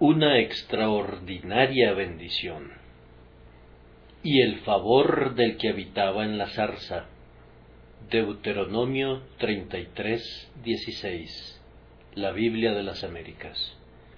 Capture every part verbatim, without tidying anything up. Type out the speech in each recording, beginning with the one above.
una extraordinaria bendición. Y el favor del que habitaba en la zarza. Deuteronomio treinta y tres, dieciséis. La Biblia de las Américas.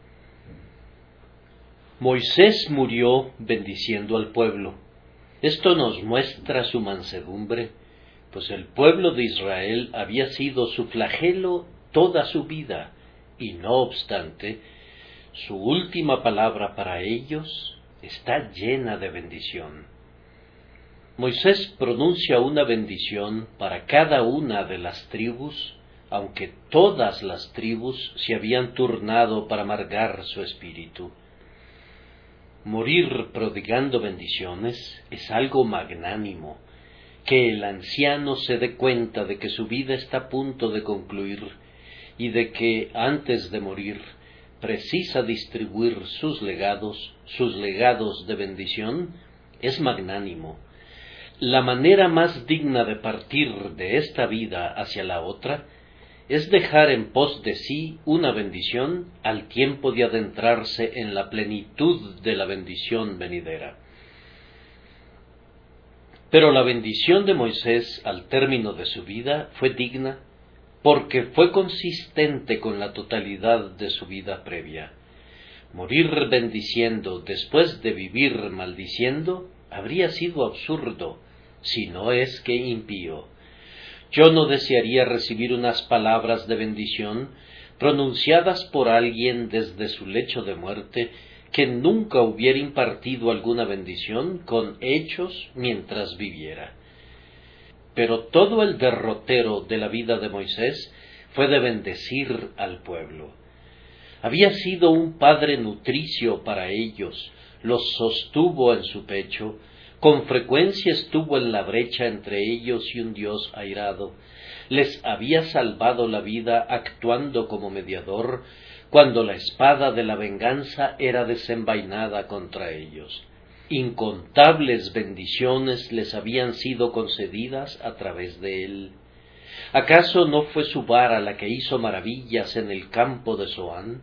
Moisés murió bendiciendo al pueblo. Esto nos muestra su mansedumbre, pues el pueblo de Israel había sido su flagelo toda su vida, y no obstante, su última palabra para ellos está llena de bendición. Moisés pronuncia una bendición para cada una de las tribus, aunque todas las tribus se habían turnado para amargar su espíritu. Morir prodigando bendiciones es algo magnánimo, que el anciano se dé cuenta de que su vida está a punto de concluir y de que, antes de morir, precisa distribuir sus legados, sus legados de bendición, es magnánimo. La manera más digna de partir de esta vida hacia la otra es dejar en pos de sí una bendición al tiempo de adentrarse en la plenitud de la bendición venidera. Pero la bendición de Moisés al término de su vida fue digna porque fue consistente con la totalidad de su vida previa. Morir bendiciendo después de vivir maldiciendo habría sido absurdo, si no es que impío. Yo no desearía recibir unas palabras de bendición pronunciadas por alguien desde su lecho de muerte que nunca hubiera impartido alguna bendición con hechos mientras viviera. Pero todo el derrotero de la vida de Moisés fue de bendecir al pueblo. Había sido un padre nutricio para ellos, los sostuvo en su pecho, con frecuencia estuvo en la brecha entre ellos y un Dios airado. Les había salvado la vida actuando como mediador cuando la espada de la venganza era desenvainada contra ellos. Incontables bendiciones les habían sido concedidas a través de él. ¿Acaso no fue su vara la que hizo maravillas en el campo de Zoán?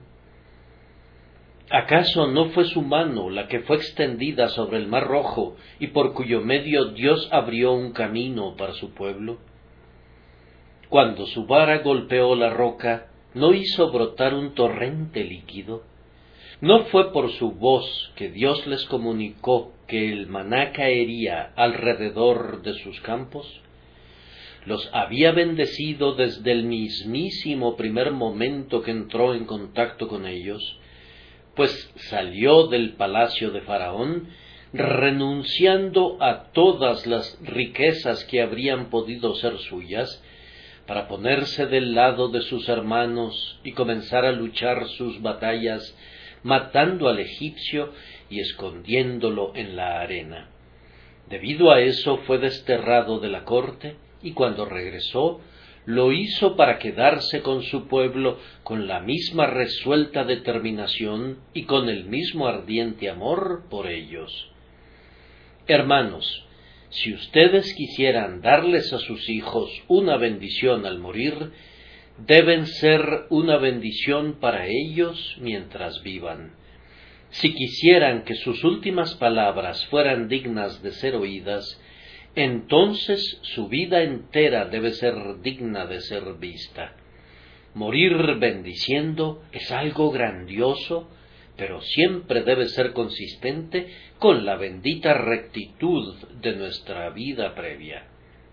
¿Acaso no fue su mano la que fue extendida sobre el mar Rojo y por cuyo medio Dios abrió un camino para su pueblo? Cuando su vara golpeó la roca, ¿no hizo brotar un torrente líquido? ¿No fue por su voz que Dios les comunicó que el maná caería alrededor de sus campos? Los había bendecido desde el mismísimo primer momento que entró en contacto con ellos, pues salió del palacio de Faraón, renunciando a todas las riquezas que habrían podido ser suyas, para ponerse del lado de sus hermanos y comenzar a luchar sus batallas, matando al egipcio y escondiéndolo en la arena. Debido a eso fue desterrado de la corte, y cuando regresó, lo hizo para quedarse con su pueblo con la misma resuelta determinación y con el mismo ardiente amor por ellos. Hermanos, si ustedes quisieran darles a sus hijos una bendición al morir, deben ser una bendición para ellos mientras vivan. Si quisieran que sus últimas palabras fueran dignas de ser oídas, entonces su vida entera debe ser digna de ser vista. Morir bendiciendo es algo grandioso, pero siempre debe ser consistente con la bendita rectitud de nuestra vida previa.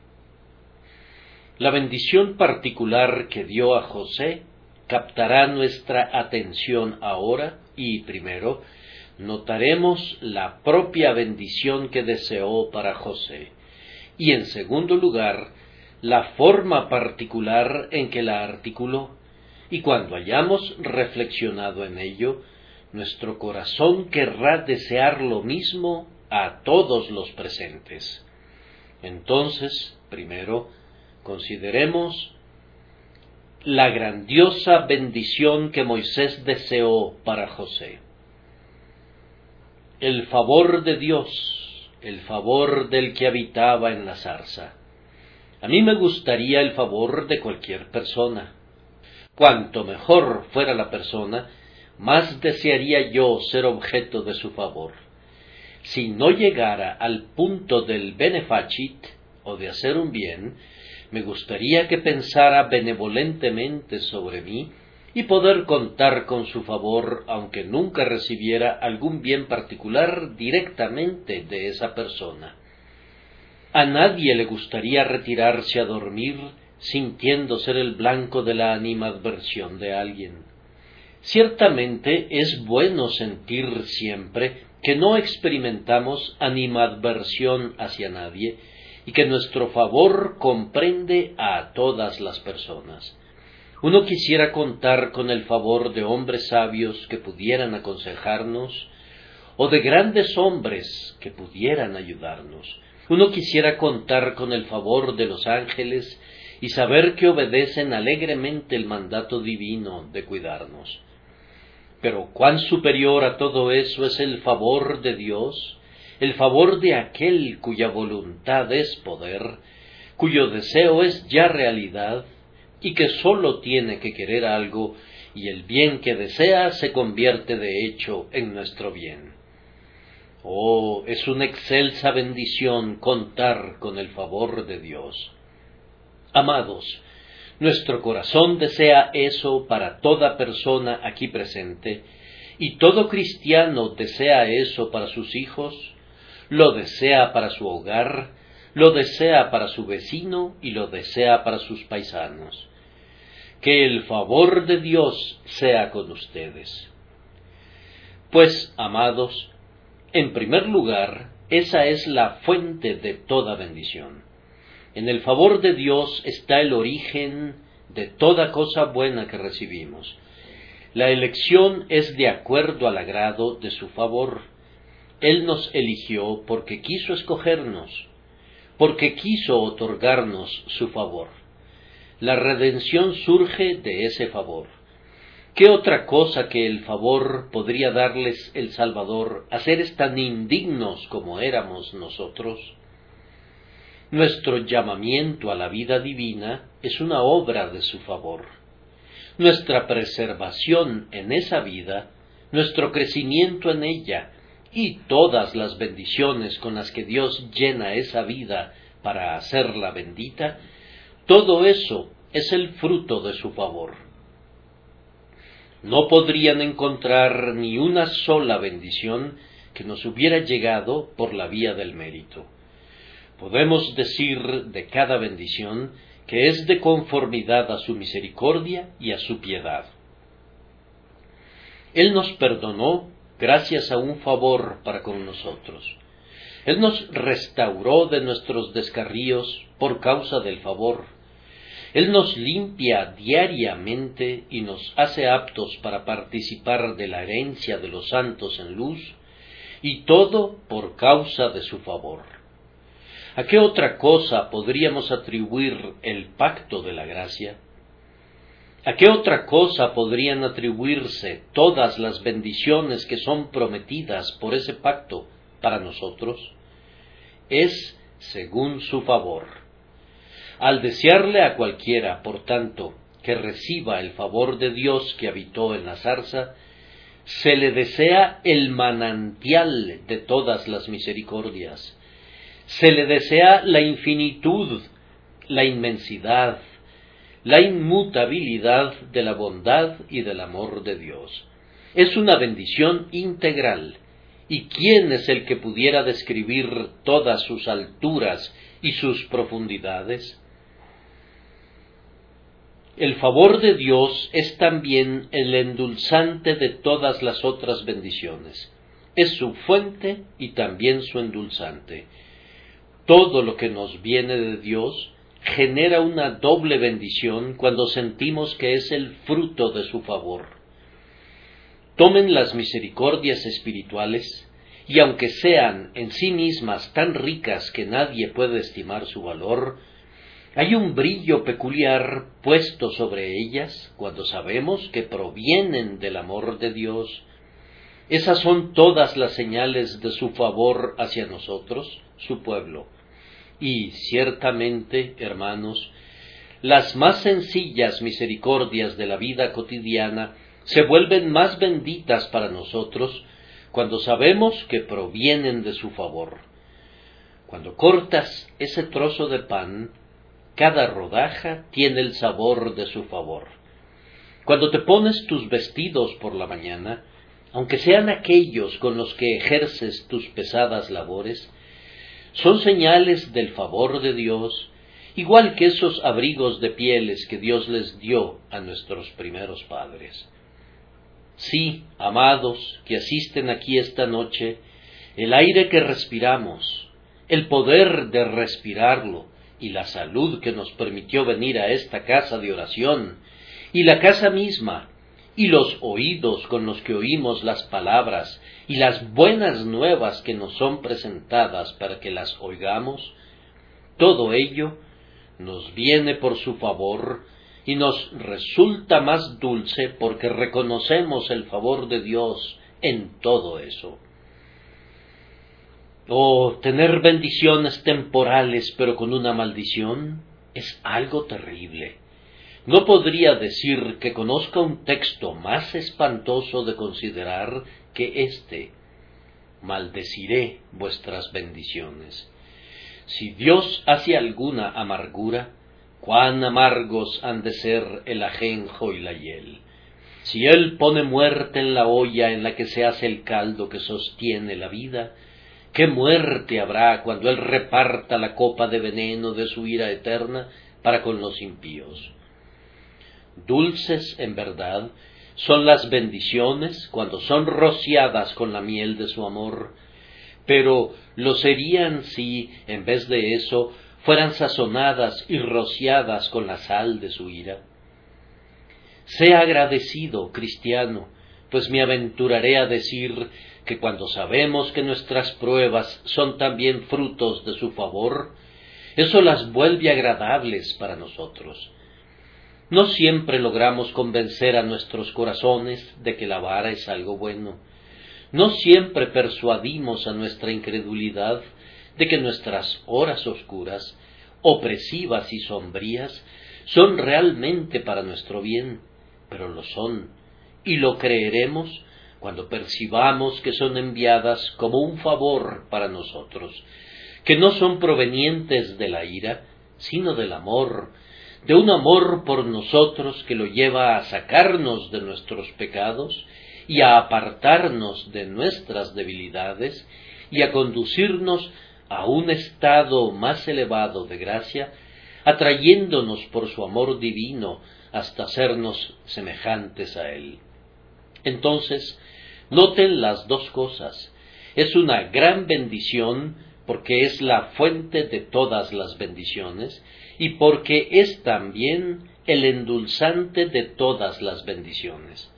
La bendición particular que dio a José captará nuestra atención ahora y, primero, notaremos la propia bendición que deseó para José. Y en segundo lugar, la forma particular en que la articuló, y cuando hayamos reflexionado en ello, nuestro corazón querrá desear lo mismo a todos los presentes. Entonces, primero, consideremos la grandiosa bendición que Moisés deseó para José. El favor de Dios, el favor del que habitaba en la zarza. A mí me gustaría el favor de cualquier persona. Cuanto mejor fuera la persona, más desearía yo ser objeto de su favor. Si no llegara al punto del benefacit, o de hacer un bien, me gustaría que pensara benevolentemente sobre mí y poder contar con su favor, aunque nunca recibiera algún bien particular directamente de esa persona. A nadie le gustaría retirarse a dormir sintiendo ser el blanco de la animadversión de alguien. Ciertamente es bueno sentir siempre que no experimentamos animadversión hacia nadie y que nuestro favor comprende a todas las personas. Uno quisiera contar con el favor de hombres sabios que pudieran aconsejarnos, o de grandes hombres que pudieran ayudarnos. Uno quisiera contar con el favor de los ángeles y saber que obedecen alegremente el mandato divino de cuidarnos. Pero cuán superior a todo eso es el favor de Dios, el favor de aquel cuya voluntad es poder, cuyo deseo es ya realidad, y que sólo tiene que querer algo, y el bien que desea se convierte de hecho en nuestro bien. Oh, es una excelsa bendición contar con el favor de Dios. Amados, nuestro corazón desea eso para toda persona aquí presente, y todo cristiano desea eso para sus hijos, lo desea para su hogar, lo desea para su vecino y lo desea para sus paisanos. Que el favor de Dios sea con ustedes. Pues, amados, en primer lugar, esa es la fuente de toda bendición. En el favor de Dios está el origen de toda cosa buena que recibimos. La elección es de acuerdo al agrado de su favor. Él nos eligió porque quiso escogernos, porque quiso otorgarnos su favor. La redención surge de ese favor. ¿Qué otra cosa que el favor podría darles el Salvador a seres tan indignos como éramos nosotros? Nuestro llamamiento a la vida divina es una obra de su favor. Nuestra preservación en esa vida, nuestro crecimiento en ella y todas las bendiciones con las que Dios llena esa vida para hacerla bendita, todo eso es el fruto de su favor. No podrían encontrar ni una sola bendición que nos hubiera llegado por la vía del mérito. Podemos decir de cada bendición que es de conformidad a su misericordia y a su piedad. Él nos perdonó gracias a un favor para con nosotros. Él nos restauró de nuestros descarríos por causa del favor. Él nos limpia diariamente y nos hace aptos para participar de la herencia de los santos en luz, y todo por causa de su favor. ¿A qué otra cosa podríamos atribuir el pacto de la gracia? ¿A qué otra cosa podrían atribuirse todas las bendiciones que son prometidas por ese pacto para nosotros? Es según su favor. Al desearle a cualquiera, por tanto, que reciba el favor de Dios que habitó en la zarza, se le desea el manantial de todas las misericordias. Se le desea la infinitud, la inmensidad, la inmutabilidad de la bondad y del amor de Dios. Es una bendición integral. ¿Y quién es el que pudiera describir todas sus alturas y sus profundidades? El favor de Dios es también el endulzante de todas las otras bendiciones. Es su fuente y también su endulzante. Todo lo que nos viene de Dios genera una doble bendición cuando sentimos que es el fruto de su favor. Tomen las misericordias espirituales, y aunque sean en sí mismas tan ricas que nadie puede estimar su valor, hay un brillo peculiar puesto sobre ellas cuando sabemos que provienen del amor de Dios. Esas son todas las señales de su favor hacia nosotros, su pueblo. Y, ciertamente, hermanos, las más sencillas misericordias de la vida cotidiana se vuelven más benditas para nosotros cuando sabemos que provienen de su favor. Cuando cortas ese trozo de pan, cada rodaja tiene el sabor de su favor. Cuando te pones tus vestidos por la mañana, aunque sean aquellos con los que ejerces tus pesadas labores, son señales del favor de Dios, igual que esos abrigos de pieles que Dios les dio a nuestros primeros padres. Sí, amados que asisten aquí esta noche, el aire que respiramos, el poder de respirarlo y la salud que nos permitió venir a esta casa de oración, y la casa misma, y los oídos con los que oímos las palabras, y las buenas nuevas que nos son presentadas para que las oigamos, todo ello nos viene por su favor y nos resulta más dulce porque reconocemos el favor de Dios en todo eso. Oh, tener bendiciones temporales pero con una maldición es algo terrible. No podría decir que conozca un texto más espantoso de considerar que éste: maldeciré vuestras bendiciones. Si Dios hace alguna amargura, cuán amargos han de ser el ajenjo y la hiel. Si Él pone muerte en la olla en la que se hace el caldo que sostiene la vida, qué muerte habrá cuando Él reparta la copa de veneno de su ira eterna para con los impíos. Dulces, en verdad, son las bendiciones cuando son rociadas con la miel de su amor, pero lo serían si, en vez de eso, fueran sazonadas y rociadas con la sal de su ira. Sea agradecido, cristiano, pues me aventuraré a decir que cuando sabemos que nuestras pruebas son también frutos de su favor, eso las vuelve agradables para nosotros. No siempre logramos convencer a nuestros corazones de que la vara es algo bueno. No siempre persuadimos a nuestra incredulidad de que nuestras horas oscuras, opresivas y sombrías, son realmente para nuestro bien, pero lo son, y lo creeremos cuando percibamos que son enviadas como un favor para nosotros, que no son provenientes de la ira, sino del amor, de un amor por nosotros que lo lleva a sacarnos de nuestros pecados y a apartarnos de nuestras debilidades y a conducirnos a un estado más elevado de gracia, atrayéndonos por su amor divino hasta hacernos semejantes a Él. Entonces, noten las dos cosas. Es una gran bendición porque es la fuente de todas las bendiciones y porque es también el endulzante de todas las bendiciones.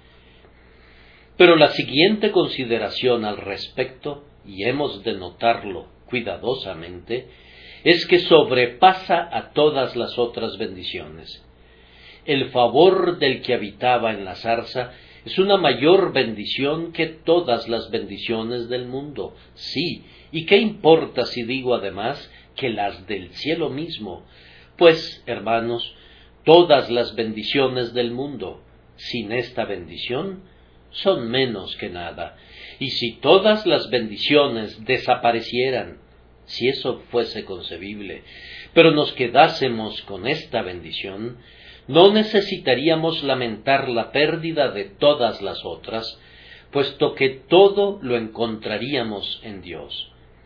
Pero la siguiente consideración al respecto, y hemos de notarlo cuidadosamente, es que sobrepasa a todas las otras bendiciones. El favor del que habitaba en la zarza es una mayor bendición que todas las bendiciones del mundo. Sí, ¿y qué importa si digo además que las del cielo mismo? Pues, hermanos, todas las bendiciones del mundo, sin esta bendición, son menos que nada. Y si todas las bendiciones desaparecieran, si eso fuese concebible, pero nos quedásemos con esta bendición, no necesitaríamos lamentar la pérdida de todas las otras, puesto que todo lo encontraríamos en Dios.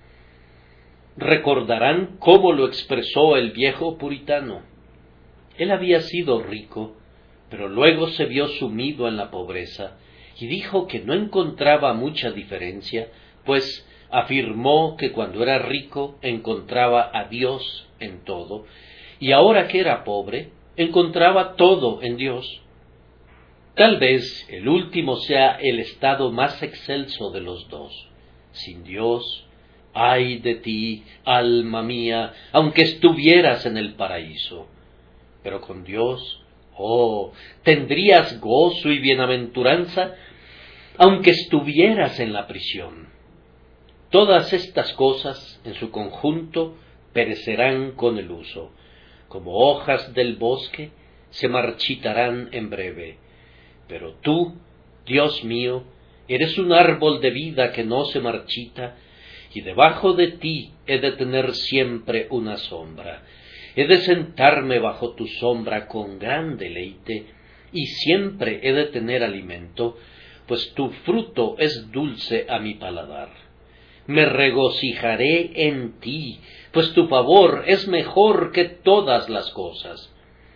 Recordarán cómo lo expresó el viejo puritano. Él había sido rico, pero luego se vio sumido en la pobreza, y dijo que no encontraba mucha diferencia, pues afirmó que cuando era rico encontraba a Dios en todo, y ahora que era pobre, encontraba todo en Dios. Tal vez el último sea el estado más excelso de los dos. Sin Dios, ay de ti, alma mía, aunque estuvieras en el paraíso. Pero con Dios, oh, tendrías gozo y bienaventuranza, aunque estuvieras en la prisión. Todas estas cosas, en su conjunto, perecerán con el uso. Como hojas del bosque, se marchitarán en breve. Pero tú, Dios mío, eres un árbol de vida que no se marchita, y debajo de ti he de tener siempre una sombra. He de sentarme bajo tu sombra con gran deleite, y siempre he de tener alimento, pues tu fruto es dulce a mi paladar. Me regocijaré en ti, pues tu favor es mejor que todas las cosas.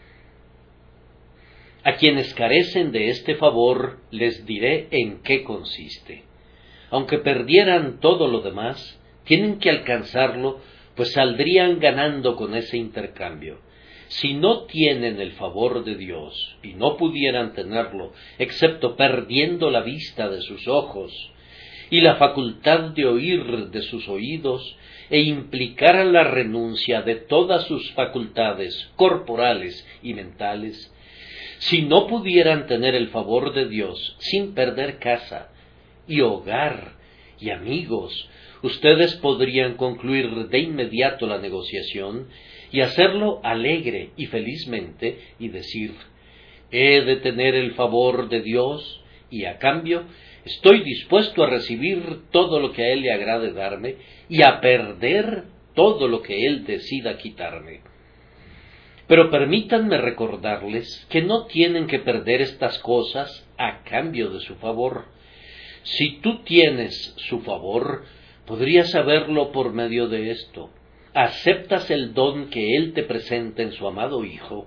A quienes carecen de este favor les diré en qué consiste. Aunque perdieran todo lo demás, tienen que alcanzarlo, pues saldrían ganando con ese intercambio. Si no tienen el favor de Dios, y no pudieran tenerlo, excepto perdiendo la vista de sus ojos, y la facultad de oír de sus oídos, e implicara la renuncia de todas sus facultades corporales y mentales, si no pudieran tener el favor de Dios sin perder casa y hogar y amigos, ustedes podrían concluir de inmediato la negociación y hacerlo alegre y felizmente y decir: he de tener el favor de Dios y a cambio estoy dispuesto a recibir todo lo que a Él le agrade darme y a perder todo lo que Él decida quitarme. Pero permítanme recordarles que no tienen que perder estas cosas a cambio de su favor. Si tú tienes su favor, podrías saberlo por medio de esto. ¿Aceptas el don que Él te presenta en su amado Hijo?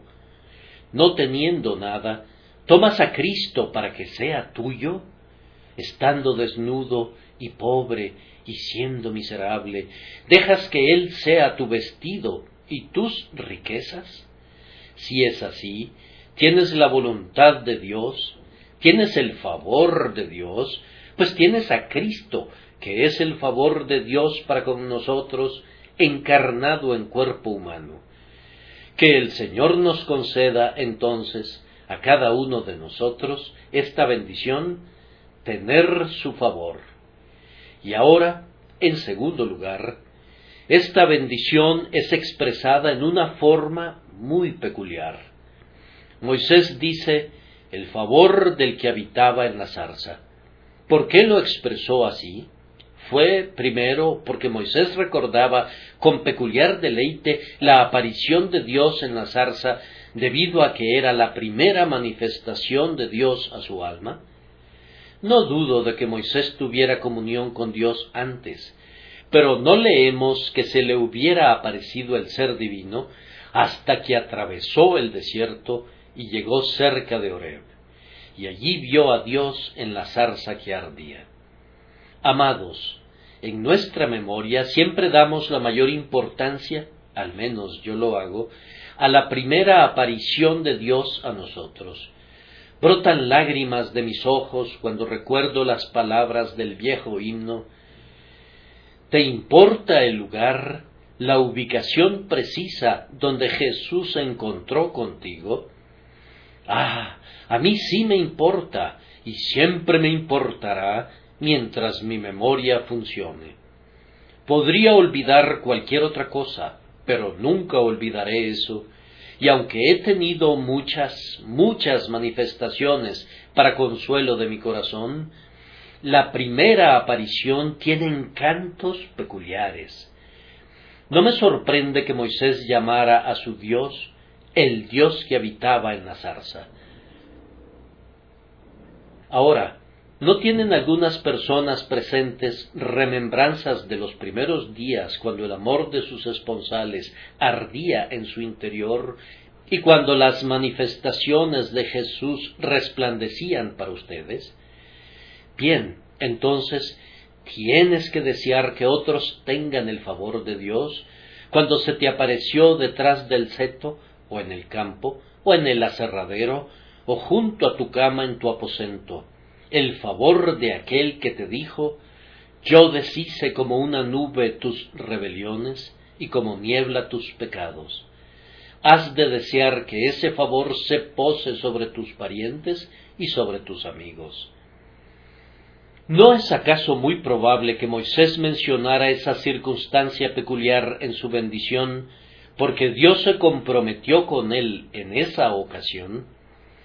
No teniendo nada, ¿tomas a Cristo para que sea tuyo? Estando desnudo y pobre y siendo miserable, ¿dejas que Él sea tu vestido y tus riquezas? Si es así, tienes la voluntad de Dios, tienes el favor de Dios, pues tienes a Cristo, que es el favor de Dios para con nosotros, encarnado en cuerpo humano. Que el Señor nos conceda entonces a cada uno de nosotros esta bendición, tener su favor. Y ahora, en segundo lugar, esta bendición es expresada en una forma muy peculiar. Moisés dice: el favor del que habitaba en la zarza. ¿Por qué lo expresó así? Fue, primero, porque Moisés recordaba con peculiar deleite la aparición de Dios en la zarza, debido a que era la primera manifestación de Dios a su alma. No dudo de que Moisés tuviera comunión con Dios antes, pero no leemos que se le hubiera aparecido el ser divino hasta que atravesó el desierto y llegó cerca de Horeb, y allí vio a Dios en la zarza que ardía. Amados, en nuestra memoria siempre damos la mayor importancia, al menos yo lo hago, a la primera aparición de Dios a nosotros. Brotan lágrimas de mis ojos cuando recuerdo las palabras del viejo himno: ¿te importa el lugar, la ubicación precisa donde Jesús se encontró contigo? Ah, a mí sí me importa, y siempre me importará mientras mi memoria funcione. Podría olvidar cualquier otra cosa, pero nunca olvidaré eso, y aunque he tenido muchas, muchas manifestaciones para consuelo de mi corazón, la primera aparición tiene encantos peculiares. No me sorprende que Moisés llamara a su Dios el Dios que habitaba en la zarza. Ahora, ¿no tienen algunas personas presentes remembranzas de los primeros días cuando el amor de sus esponsales ardía en su interior y cuando las manifestaciones de Jesús resplandecían para ustedes? Bien, entonces, ¿tienes que desear que otros tengan el favor de Dios cuando se te apareció detrás del seto, o en el campo, o en el aserradero, o junto a tu cama en tu aposento, el favor de aquel que te dijo: yo deshice como una nube tus rebeliones y como niebla tus pecados? Has de desear que ese favor se pose sobre tus parientes y sobre tus amigos. ¿No es acaso muy probable que Moisés mencionara esa circunstancia peculiar en su bendición, porque Dios se comprometió con él en esa ocasión?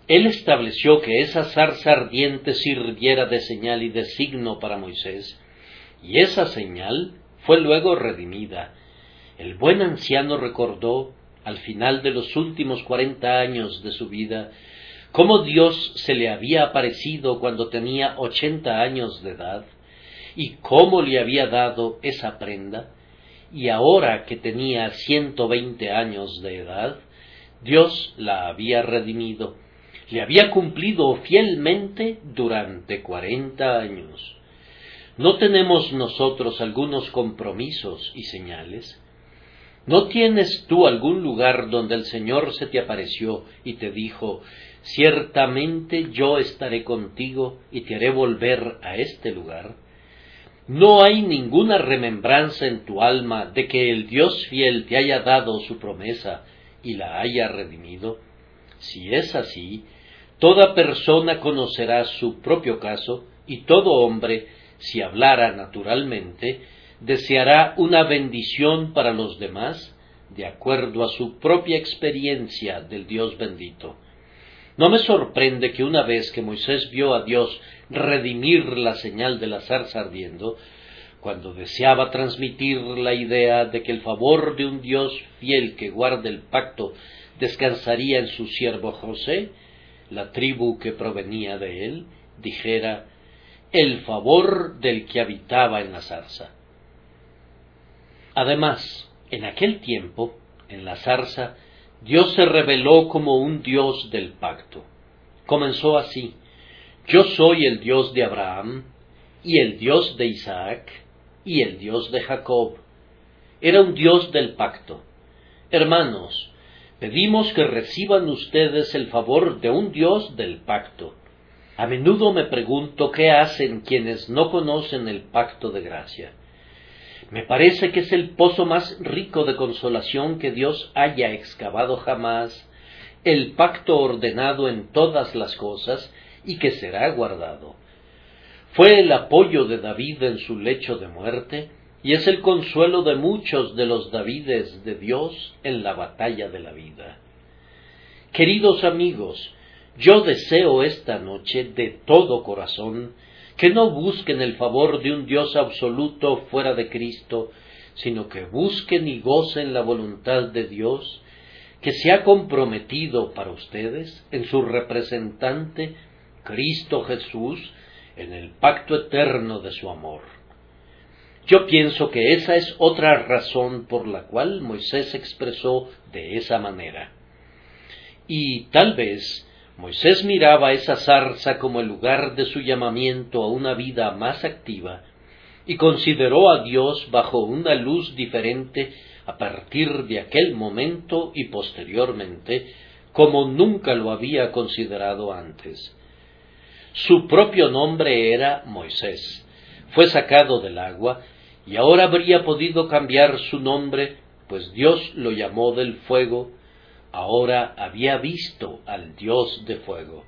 Él estableció que esa zarza ardiente sirviera de señal y de signo para Moisés, y esa señal fue luego redimida. El buen anciano recordó, al final de los últimos cuarenta años de su vida, cómo Dios se le había aparecido cuando tenía ochenta años de edad, y cómo le había dado esa prenda, y ahora que tenía ciento veinte años de edad, Dios la había redimido, le había cumplido fielmente durante cuarenta años. ¿No tenemos nosotros algunos compromisos y señales? ¿No tienes tú algún lugar donde el Señor se te apareció y te dijo, ciertamente yo estaré contigo y te haré volver a este lugar? ¿No hay ninguna remembranza en tu alma de que el Dios fiel te haya dado su promesa y la haya redimido? Si es así, toda persona conocerá su propio caso, y todo hombre, si hablara naturalmente, deseará una bendición para los demás, de acuerdo a su propia experiencia del Dios bendito. No me sorprende que una vez que Moisés vio a Dios redimir la señal de la zarza ardiendo, cuando deseaba transmitir la idea de que el favor de un Dios fiel que guarda el pacto descansaría en su siervo José, la tribu que provenía de él, dijera, el favor del que habitaba en la zarza. Además, en aquel tiempo, en la zarza, Dios se reveló como un Dios del pacto. Comenzó así, yo soy el Dios de Abraham, y el Dios de Isaac, y el Dios de Jacob. Era un Dios del pacto. Hermanos, pedimos que reciban ustedes el favor de un Dios del pacto. A menudo me pregunto qué hacen quienes no conocen el pacto de gracia. Me parece que es el pozo más rico de consolación que Dios haya excavado jamás, el pacto ordenado en todas las cosas y que será guardado. Fue el apoyo de David en su lecho de muerte, y es el consuelo de muchos de los Davides de Dios en la batalla de la vida. Queridos amigos, yo deseo esta noche de todo corazón que no busquen el favor de un Dios absoluto fuera de Cristo, sino que busquen y gocen la voluntad de Dios, que se ha comprometido para ustedes en su representante, Cristo Jesús, en el pacto eterno de su amor. Yo pienso que esa es otra razón por la cual Moisés expresó de esa manera. Y tal vez Moisés miraba esa zarza como el lugar de su llamamiento a una vida más activa, y consideró a Dios bajo una luz diferente a partir de aquel momento y posteriormente, como nunca lo había considerado antes. Su propio nombre era Moisés. Fue sacado del agua, y ahora habría podido cambiar su nombre, pues Dios lo llamó del fuego. Ahora había visto al Dios de fuego.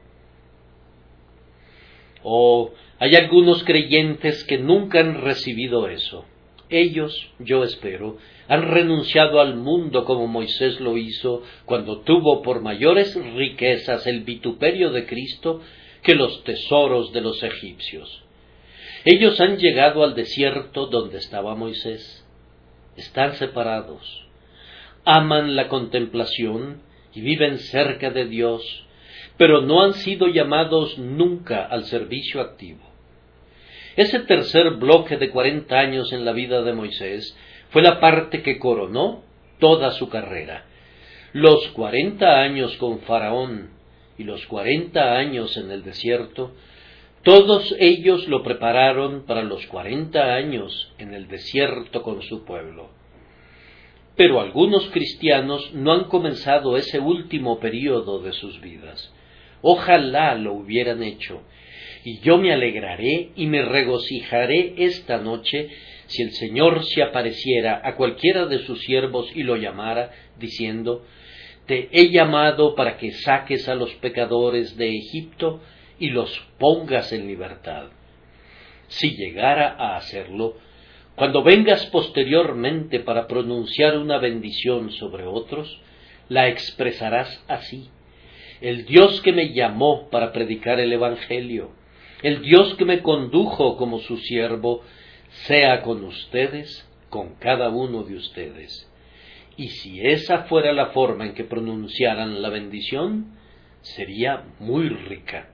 Oh, hay algunos creyentes que nunca han recibido eso. Ellos, yo espero, han renunciado al mundo como Moisés lo hizo cuando tuvo por mayores riquezas el vituperio de Cristo que los tesoros de los egipcios. Ellos han llegado al desierto donde estaba Moisés. Están separados. Aman la contemplación y viven cerca de Dios, pero no han sido llamados nunca al servicio activo. Ese tercer bloque de cuarenta años en la vida de Moisés fue la parte que coronó toda su carrera. Los cuarenta años con Faraón y los cuarenta años en el desierto, todos ellos lo prepararon para los cuarenta años en el desierto con su pueblo. Pero algunos cristianos no han comenzado ese último período de sus vidas. Ojalá lo hubieran hecho, y yo me alegraré y me regocijaré esta noche si el Señor se apareciera a cualquiera de sus siervos y lo llamara, diciendo, te he llamado para que saques a los pecadores de Egipto y los pongas en libertad. Si llegara a hacerlo, cuando vengas posteriormente para pronunciar una bendición sobre otros, la expresarás así. el Dios que me llamó para predicar el Evangelio, el Dios que me condujo como su siervo, sea con ustedes, con cada uno de ustedes. Y si esa fuera la forma en que pronunciaran la bendición, sería muy rica.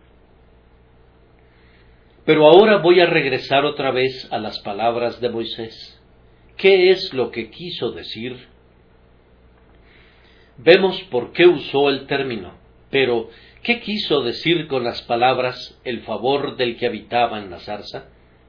Pero ahora voy a regresar otra vez a las palabras de Moisés. ¿Qué es lo que quiso decir? Vemos por qué usó el término, pero ¿qué quiso decir con las palabras el favor del que habitaba en la zarza?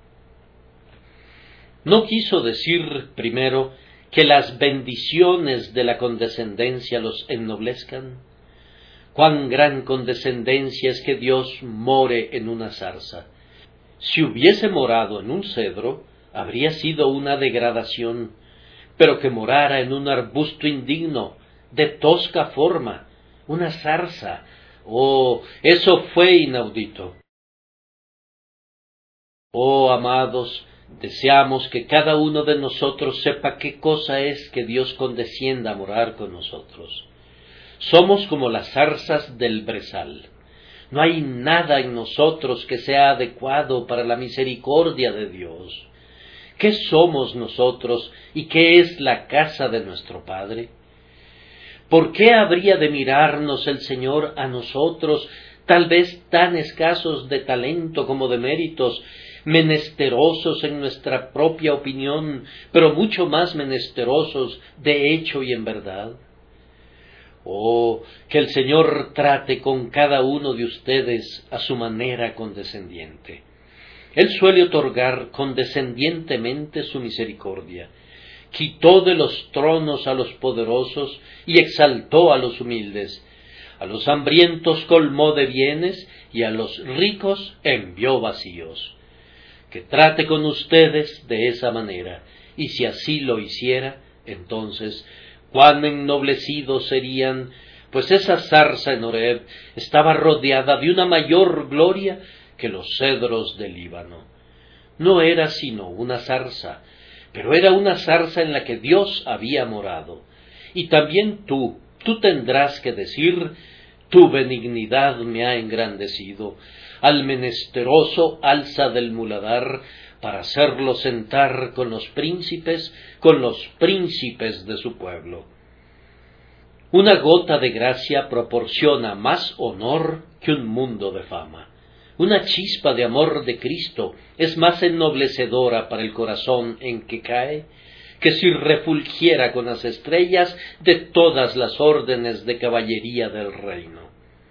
No quiso decir, primero, que las bendiciones de la condescendencia los ennoblezcan. Cuán gran condescendencia es que Dios more en una zarza. Si hubiese morado en un cedro, habría sido una degradación, pero que morara en un arbusto indigno, de tosca forma, una zarza, oh, eso fue inaudito. Oh, amados, deseamos que cada uno de nosotros sepa qué cosa es que Dios condescienda a morar con nosotros. Somos como las zarzas del brezal. No hay nada en nosotros que sea adecuado para la misericordia de Dios. ¿Qué somos nosotros y qué es la casa de nuestro Padre? ¿Por qué habría de mirarnos el Señor a nosotros, tal vez tan escasos de talento como de méritos, menesterosos en nuestra propia opinión, pero mucho más menesterosos de hecho y en verdad? Oh, que el Señor trate con cada uno de ustedes a su manera condescendiente. Él suele otorgar condescendientemente su misericordia. Quitó de los tronos a los poderosos y exaltó a los humildes. A los hambrientos colmó de bienes y a los ricos envió vacíos. Que trate con ustedes de esa manera, y si así lo hiciera, entonces cuán ennoblecidos serían, pues esa zarza en Horeb estaba rodeada de una mayor gloria que los cedros del Líbano. No era sino una zarza, pero era una zarza en la que Dios había morado. Y también tú, tú tendrás que decir, tu benignidad me ha engrandecido, al menesteroso alza del muladar, para hacerlo sentar con los príncipes, con los príncipes de su pueblo. Una gota de gracia proporciona más honor que un mundo de fama. Una chispa de amor de Cristo es más ennoblecedora para el corazón en que cae, que si refulgiera con las estrellas de todas las órdenes de caballería del reino.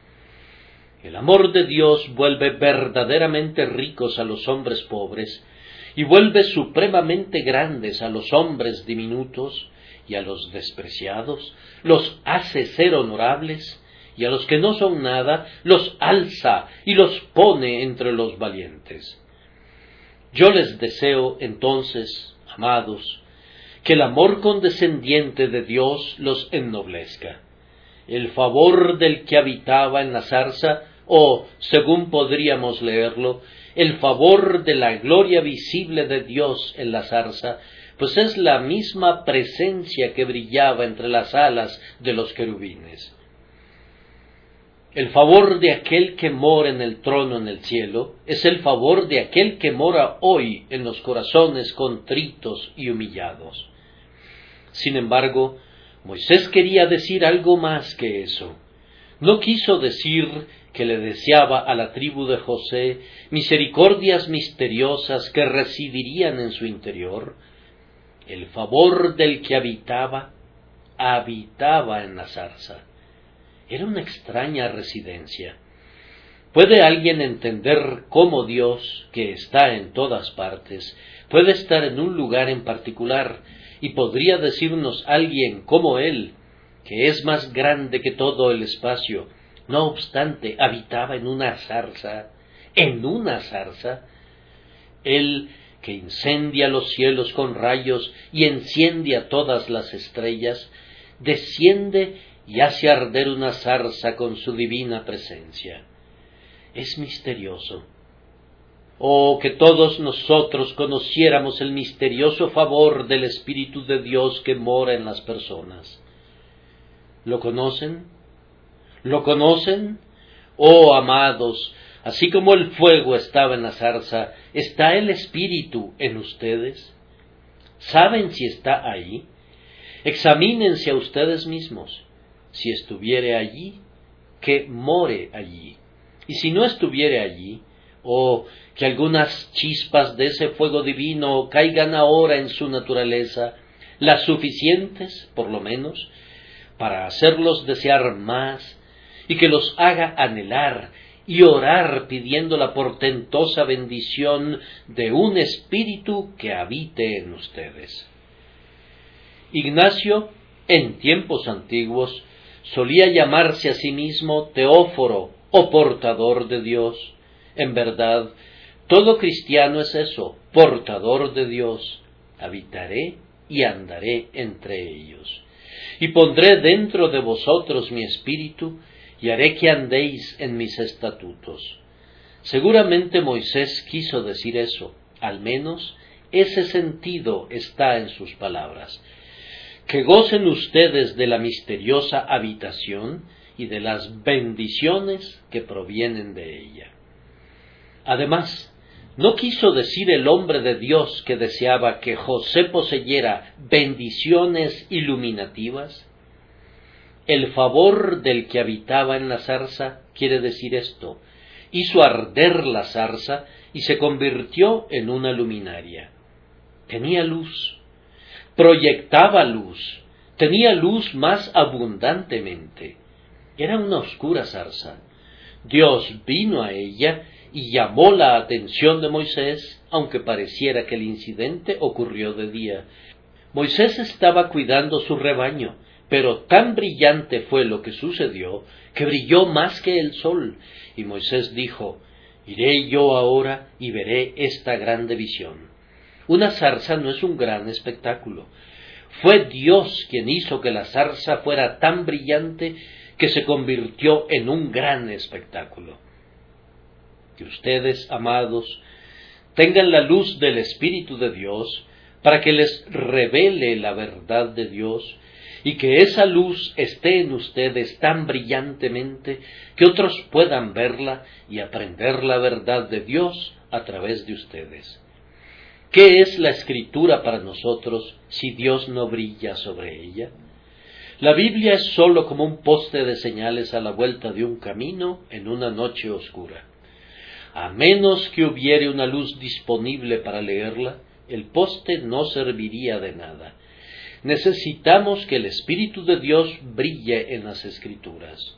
El amor de Dios vuelve verdaderamente ricos a los hombres pobres, y vuelve supremamente grandes a los hombres diminutos, y a los despreciados los hace ser honorables, y a los que no son nada los alza y los pone entre los valientes. Yo les deseo entonces, amados, que el amor condescendiente de Dios los ennoblezca. El favor del que habitaba en la zarza, o, según podríamos leerlo, el favor de la gloria visible de Dios en la zarza, pues es la misma presencia que brillaba entre las alas de los querubines. El favor de aquel que mora en el trono en el cielo es el favor de aquel que mora hoy en los corazones contritos y humillados. Sin embargo, Moisés quería decir algo más que eso. No quiso decir que le deseaba a la tribu de José misericordias misteriosas que residirían en su interior. El favor del que habitaba, habitaba en la zarza. Era una extraña residencia. ¿Puede alguien entender cómo Dios, que está en todas partes, puede estar en un lugar en particular, y podría decirnos alguien cómo Él, que es más grande que todo el espacio, no obstante habitaba en una zarza, en una zarza? Él, que incendia los cielos con rayos y enciende a todas las estrellas, desciende y hace arder una zarza con su divina presencia. Es misterioso. Oh, que todos nosotros conociéramos el misterioso favor del Espíritu de Dios que mora en las personas. ¿Lo conocen? ¿Lo conocen? Oh, amados, así como el fuego estaba en la zarza, ¿está el Espíritu en ustedes? ¿Saben si está ahí? Examínense a ustedes mismos. Si estuviere allí, que more allí. Y si no estuviere allí, o que algunas chispas de ese fuego divino caigan ahora en su naturaleza, las suficientes, por lo menos, para hacerlos desear más, y que los haga anhelar y orar pidiendo la portentosa bendición de un espíritu que habite en ustedes. Ignacio, en tiempos antiguos, solía llamarse a sí mismo Teóforo o portador de Dios. En verdad, todo cristiano es eso, portador de Dios. Habitaré y andaré entre ellos. Y pondré dentro de vosotros mi espíritu, y haré que andéis en mis estatutos. Seguramente Moisés quiso decir eso, al menos ese sentido está en sus palabras. Que gocen ustedes de la misteriosa habitación y de las bendiciones que provienen de ella. Además, ¿no quiso decir el hombre de Dios que deseaba que José poseyera bendiciones iluminativas? El favor del que habitaba en la zarza quiere decir esto: hizo arder la zarza y se convirtió en una luminaria. Tenía luz, proyectaba luz, tenía luz más abundantemente. Era una oscura zarza. Dios vino a ella y llamó la atención de Moisés, aunque pareciera que el incidente ocurrió de día. Moisés estaba cuidando su rebaño, pero tan brillante fue lo que sucedió, que brilló más que el sol, y Moisés dijo: iré yo ahora y veré esta grande visión. Una zarza no es un gran espectáculo. Fue Dios quien hizo que la zarza fuera tan brillante que se convirtió en un gran espectáculo. Que ustedes, amados, tengan la luz del Espíritu de Dios para que les revele la verdad de Dios, y que esa luz esté en ustedes tan brillantemente que otros puedan verla y aprender la verdad de Dios a través de ustedes. ¿Qué es la Escritura para nosotros si Dios no brilla sobre ella? La Biblia es sólo como un poste de señales a la vuelta de un camino en una noche oscura. A menos que hubiere una luz disponible para leerla, el poste no serviría de nada. Necesitamos que el Espíritu de Dios brille en las Escrituras.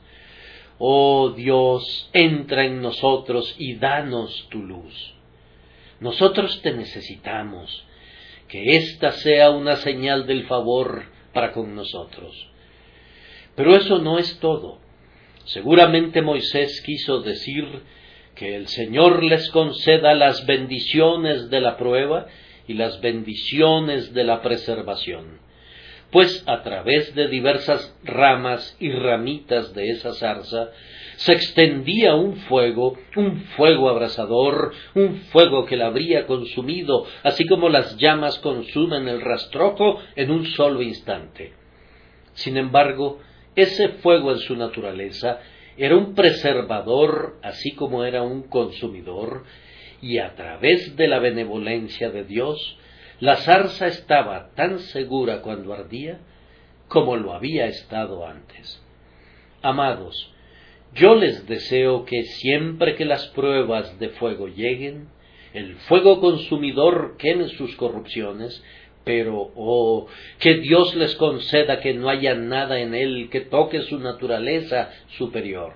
Oh Dios, entra en nosotros y danos tu luz. Nosotros te necesitamos. Que esta sea una señal del favor para con nosotros. Pero eso no es todo. Seguramente Moisés quiso decir que el Señor les conceda las bendiciones de la prueba y las bendiciones de la preservación, pues a través de diversas ramas y ramitas de esa zarza se extendía un fuego, un fuego abrasador, un fuego que la habría consumido, así como las llamas consumen el rastrojo en un solo instante. Sin embargo, ese fuego en su naturaleza era un preservador, así como era un consumidor, y a través de la benevolencia de Dios, la zarza estaba tan segura cuando ardía como lo había estado antes. Amados, yo les deseo que siempre que las pruebas de fuego lleguen, el fuego consumidor queme sus corrupciones, pero, oh, que Dios les conceda que no haya nada en él que toque su naturaleza superior.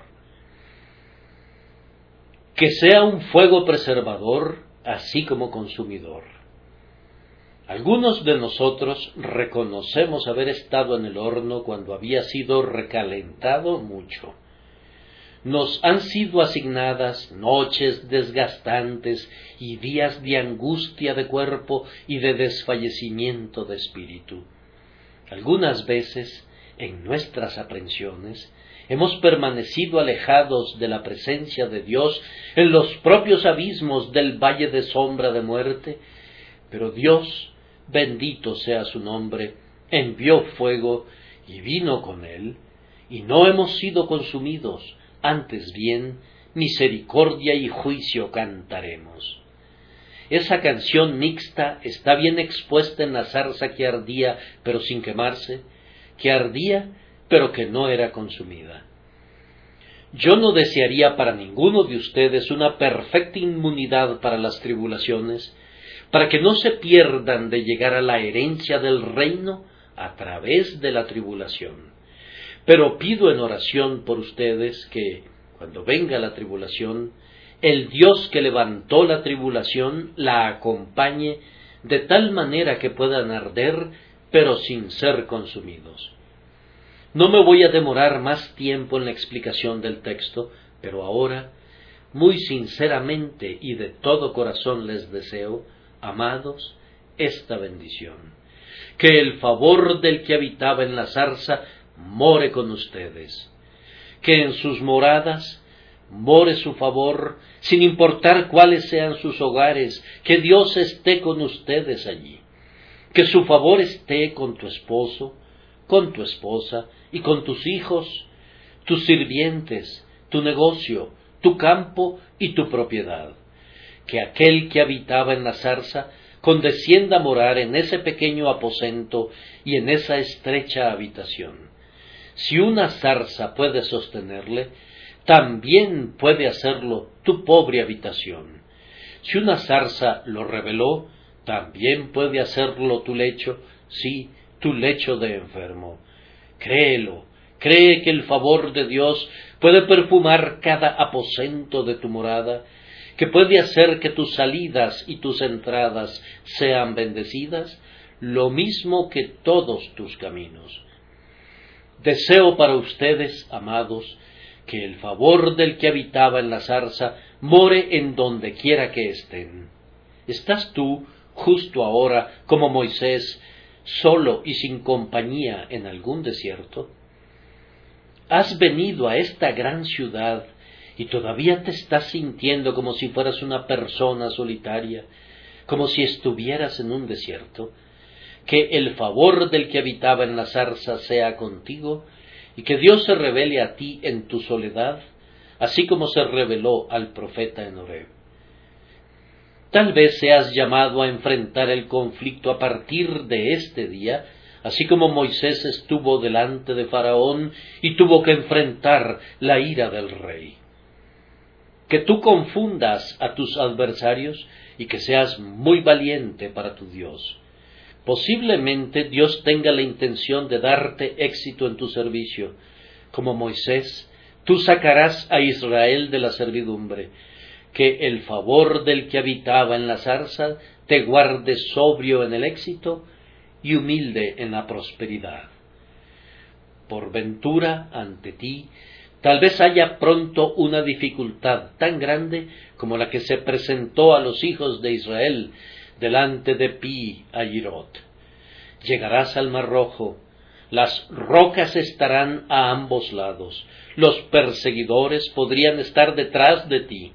Que sea un fuego preservador, así como consumidor. Algunos de nosotros reconocemos haber estado en el horno cuando había sido recalentado mucho. Nos han sido asignadas noches desgastantes y días de angustia de cuerpo y de desfallecimiento de espíritu. Algunas veces, en nuestras aprensiones, hemos permanecido alejados de la presencia de Dios en los propios abismos del valle de sombra de muerte, pero Dios, bendito sea su nombre, envió fuego y vino con él, y no hemos sido consumidos, antes bien, misericordia y juicio cantaremos. Esa canción mixta está bien expuesta en la zarza que ardía, pero sin quemarse, que ardía, pero que no era consumida. Yo no desearía para ninguno de ustedes una perfecta inmunidad para las tribulaciones, para que no se pierdan de llegar a la herencia del reino a través de la tribulación. Pero pido en oración por ustedes que, cuando venga la tribulación, el Dios que levantó la tribulación la acompañe de tal manera que puedan arder, pero sin ser consumidos. No me voy a demorar más tiempo en la explicación del texto, pero ahora, muy sinceramente y de todo corazón les deseo, amados, esta bendición: que el favor del que habitaba en la zarza more con ustedes, que en sus moradas more su favor, sin importar cuáles sean sus hogares, que Dios esté con ustedes allí, que su favor esté con tu esposo, con tu esposa y con tus hijos, tus sirvientes, tu negocio, tu campo y tu propiedad, que aquel que habitaba en la zarza condescienda a morar en ese pequeño aposento y en esa estrecha habitación. Si una zarza puede sostenerle, también puede hacerlo tu pobre habitación. Si una zarza lo reveló, también puede hacerlo tu lecho, sí, tu lecho de enfermo. Créelo, cree que el favor de Dios puede perfumar cada aposento de tu morada, que puede hacer que tus salidas y tus entradas sean bendecidas, lo mismo que todos tus caminos. Deseo para ustedes, amados, que el favor del que habitaba en la zarza more en donde quiera que estén. ¿Estás tú, justo ahora, como Moisés, solo y sin compañía en algún desierto? ¿Has venido a esta gran ciudad y todavía te estás sintiendo como si fueras una persona solitaria, como si estuvieras en un desierto? Que el favor del que habitaba en la zarza sea contigo, y que Dios se revele a ti en tu soledad, así como se reveló al profeta en Horeb. Tal vez seas llamado a enfrentar el conflicto a partir de este día, así como Moisés estuvo delante de Faraón y tuvo que enfrentar la ira del rey. Que tú confundas a tus adversarios y que seas muy valiente para tu Dios. Posiblemente Dios tenga la intención de darte éxito en tu servicio. Como Moisés, tú sacarás a Israel de la servidumbre. Que el favor del que habitaba en la zarza te guarde sobrio en el éxito y humilde en la prosperidad. Por ventura ante ti, tal vez haya pronto una dificultad tan grande como la que se presentó a los hijos de Israel delante de Pi Hahirot. Llegarás al Mar Rojo, las rocas estarán a ambos lados, los perseguidores podrían estar detrás de ti.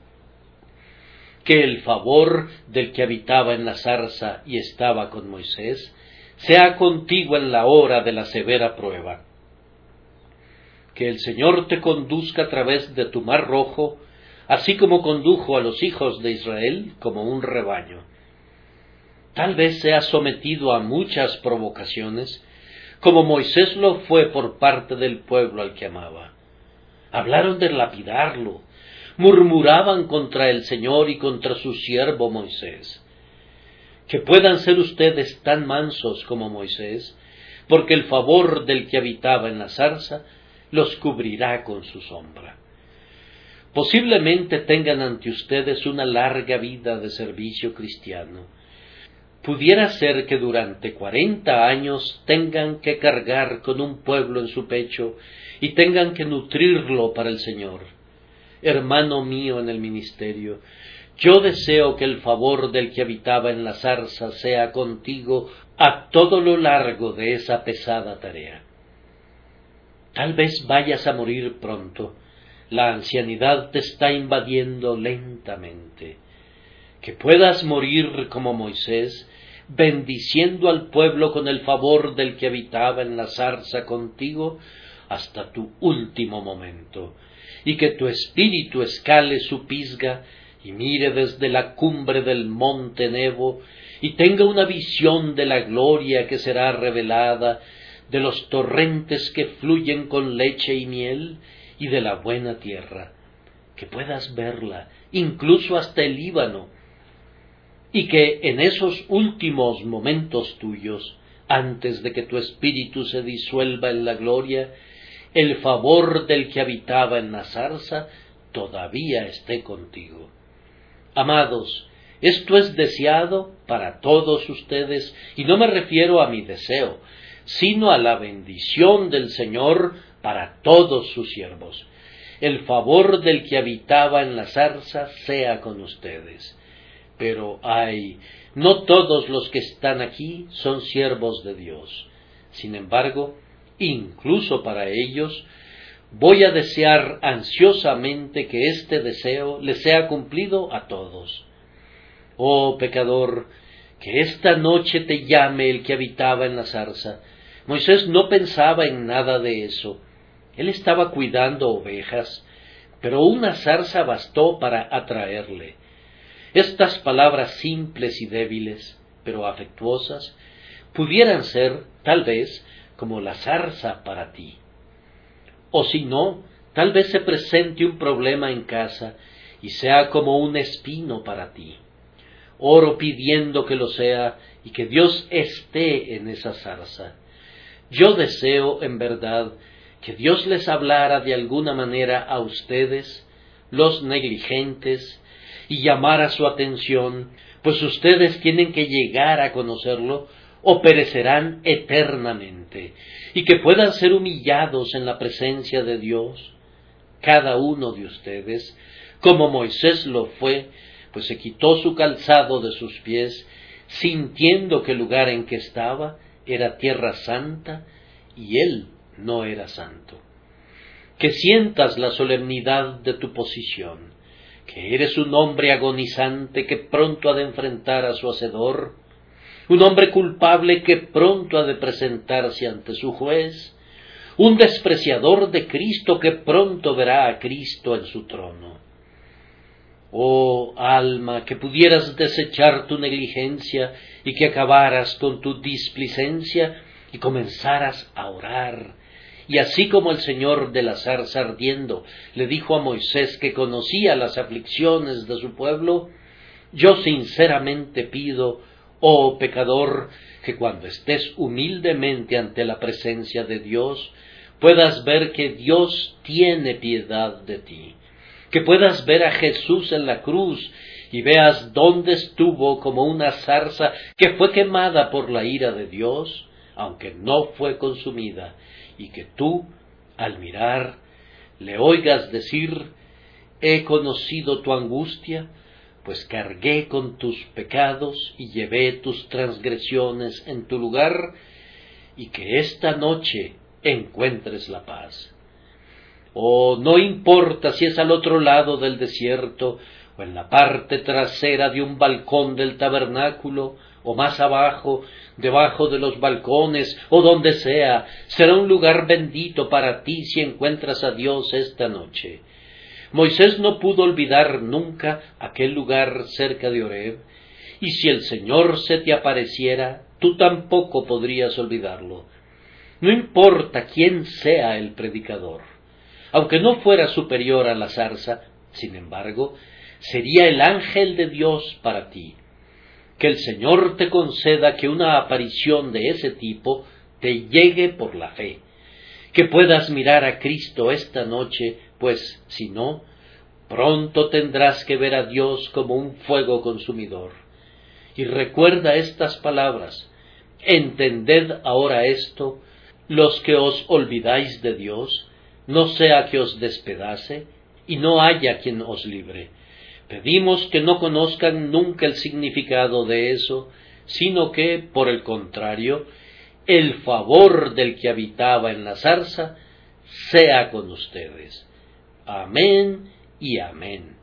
Que el favor del que habitaba en la zarza y estaba con Moisés sea contigo en la hora de la severa prueba. Que el Señor te conduzca a través de tu Mar Rojo, así como condujo a los hijos de Israel como un rebaño. Tal vez seas sometido a muchas provocaciones, como Moisés lo fue por parte del pueblo al que amaba. Hablaron de lapidarlo, murmuraban contra el Señor y contra su siervo Moisés. Que puedan ser ustedes tan mansos como Moisés, porque el favor del que habitaba en la zarza los cubrirá con su sombra. Posiblemente tengan ante ustedes una larga vida de servicio cristiano. Pudiera ser que durante cuarenta años tengan que cargar con un pueblo en su pecho y tengan que nutrirlo para el Señor. Hermano mío en el ministerio, yo deseo que el favor del que habitaba en la zarza sea contigo a todo lo largo de esa pesada tarea. Tal vez vayas a morir pronto, la ancianidad te está invadiendo lentamente. Que puedas morir como Moisés, bendiciendo al pueblo con el favor del que habitaba en la zarza contigo, hasta tu último momento, y que tu espíritu escale su pisga y mire desde la cumbre del monte Nebo, y tenga una visión de la gloria que será revelada, de los torrentes que fluyen con leche y miel, y de la buena tierra, que puedas verla, incluso hasta el Líbano, y que en esos últimos momentos tuyos, antes de que tu espíritu se disuelva en la gloria, el favor del que habitaba en la zarza todavía esté contigo. Amados, esto es deseado para todos ustedes, y no me refiero a mi deseo, sino a la bendición del Señor para todos sus siervos. El favor del que habitaba en la zarza sea con ustedes. Pero ay, no todos los que están aquí son siervos de Dios. Sin embargo, incluso para ellos, voy a desear ansiosamente que este deseo les sea cumplido a todos. Oh pecador, que esta noche te llame el que habitaba en la zarza. Moisés no pensaba en nada de eso. Él estaba cuidando ovejas, pero una zarza bastó para atraerle. Estas palabras simples y débiles, pero afectuosas, pudieran ser, tal vez, como la zarza para ti. O si no, tal vez se presente un problema en casa y sea como un espino para ti. Oro pidiendo que lo sea y que Dios esté en esa zarza. Yo deseo, en verdad, que Dios les hablara de alguna manera a ustedes, los negligentes, y llamara su atención, pues ustedes tienen que llegar a conocerlo o perecerán eternamente, y que puedan ser humillados en la presencia de Dios, cada uno de ustedes, como Moisés lo fue, pues se quitó su calzado de sus pies, sintiendo que el lugar en que estaba era tierra santa, y él no era santo. Que sientas la solemnidad de tu posición, que eres un hombre agonizante que pronto ha de enfrentar a su hacedor, un hombre culpable que pronto ha de presentarse ante su juez, un despreciador de Cristo que pronto verá a Cristo en su trono. Oh alma, que pudieras desechar tu negligencia y que acabaras con tu displicencia y comenzaras a orar. Y así como el Señor de la zarza ardiendo le dijo a Moisés que conocía las aflicciones de su pueblo, yo sinceramente pido, oh pecador, que cuando estés humildemente ante la presencia de Dios, puedas ver que Dios tiene piedad de ti, que puedas ver a Jesús en la cruz y veas dónde estuvo como una zarza que fue quemada por la ira de Dios, aunque no fue consumida, y que tú, al mirar, le oigas decir, he conocido tu angustia, pues cargué con tus pecados y llevé tus transgresiones en tu lugar, y que esta noche encuentres la paz. Oh, no importa si es al otro lado del desierto, o en la parte trasera de un balcón del tabernáculo, o más abajo, debajo de los balcones, o donde sea, será un lugar bendito para ti si encuentras a Dios esta noche. Moisés no pudo olvidar nunca aquel lugar cerca de Horeb, y si el Señor se te apareciera, tú tampoco podrías olvidarlo. No importa quién sea el predicador, aunque no fuera superior a la zarza, sin embargo, sería el ángel de Dios para ti. Que el Señor te conceda que una aparición de ese tipo te llegue por la fe, que puedas mirar a Cristo esta noche, pues, si no, pronto tendrás que ver a Dios como un fuego consumidor. Y recuerda estas palabras, entended ahora esto, los que os olvidáis de Dios, no sea que os despedace, y no haya quien os libre. Pedimos que no conozcan nunca el significado de eso, sino que, por el contrario, el favor del que habitaba en la zarza sea con ustedes. Amén y amén.